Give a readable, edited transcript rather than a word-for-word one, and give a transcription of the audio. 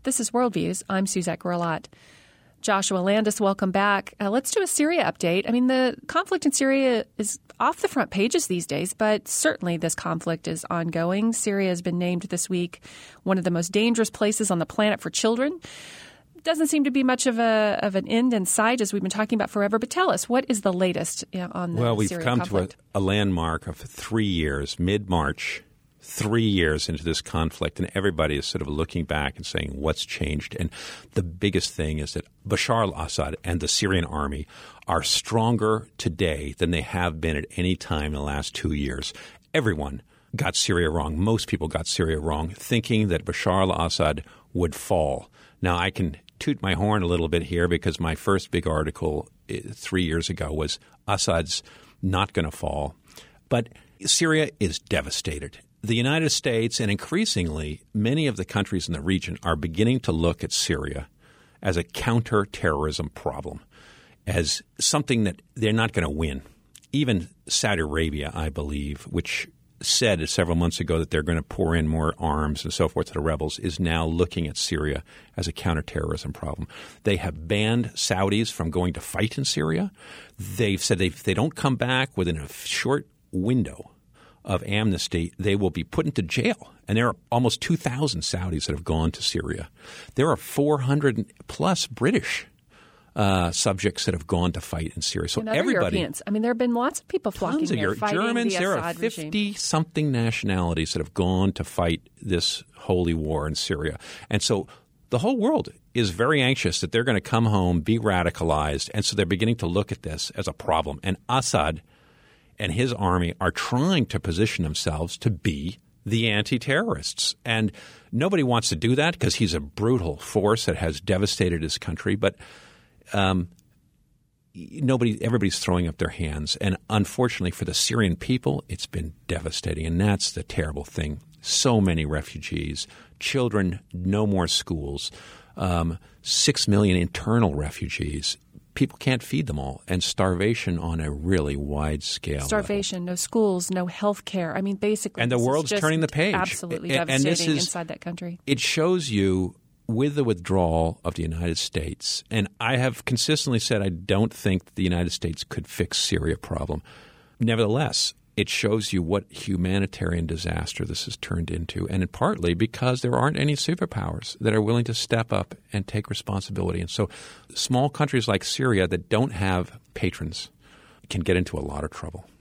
This is Worldviews. I'm Suzette Gurlat. Joshua Landis, welcome back. Let's do a Syria update. I mean, the conflict in Syria is off the front pages these days, but certainly this conflict is ongoing. Syria has been named this week one of the most dangerous places on the planet for children. Doesn't seem to be much of an end in sight, as we've been talking about forever. But tell us, what is the latest on the Well, we've Syria come conflict? to a landmark of 3 years, mid-March, 3 years into this conflict, and everybody is sort of looking back and saying, what's changed? And the biggest thing is that Bashar al-Assad and the Syrian army are stronger today than they have been at any time in the last 2 years. Everyone got Syria wrong. Most people got Syria wrong, thinking that Bashar al-Assad would fall. Now, I can toot my horn a little bit here because my first big article 3 years ago was Assad's not going to fall. But Syria is devastated. The United States and increasingly many of the countries in the region are beginning to look at Syria as a counterterrorism problem, as something that they're not going to win. Even Saudi Arabia, I believe, which said several months ago that they're going to pour in more arms and so forth to the rebels, is now looking at Syria as a counterterrorism problem. They have banned Saudis from going to fight in Syria. They've said if they don't come back within a short window of amnesty, they will be put into jail. And there are almost 2,000 Saudis that have gone to Syria. There are 400 plus British subjects that have gone to fight in Syria. So and other everybody, Europeans. I mean, there have been lots of people flocking there fighting Germans, the there Assad are regime. 50-something nationalities that have gone to fight this holy war in Syria. And so the whole world is very anxious that they're going to come home, be radicalized, and so they're beginning to look at this as a problem. And Assad and his army are trying to position themselves to be the anti-terrorists. And nobody wants to do that because he's a brutal force that has devastated his country. But everybody's throwing up their hands. And unfortunately for the Syrian people, it's been devastating. And that's the terrible thing. So many refugees, children, no more schools, 6 million internal refugees. People can't feed them all, and starvation on a really wide scale. Starvation, no schools, no health care. I mean, basically. And the world's turning the page. Absolutely And devastating inside that country. It shows you with the withdrawal of the United States, and I have consistently said I don't think the United States could fix Syria problem. Nevertheless, it shows you what humanitarian disaster this has turned into, and partly because there aren't any superpowers that are willing to step up and take responsibility. And so small countries like Syria that don't have patrons can get into a lot of trouble.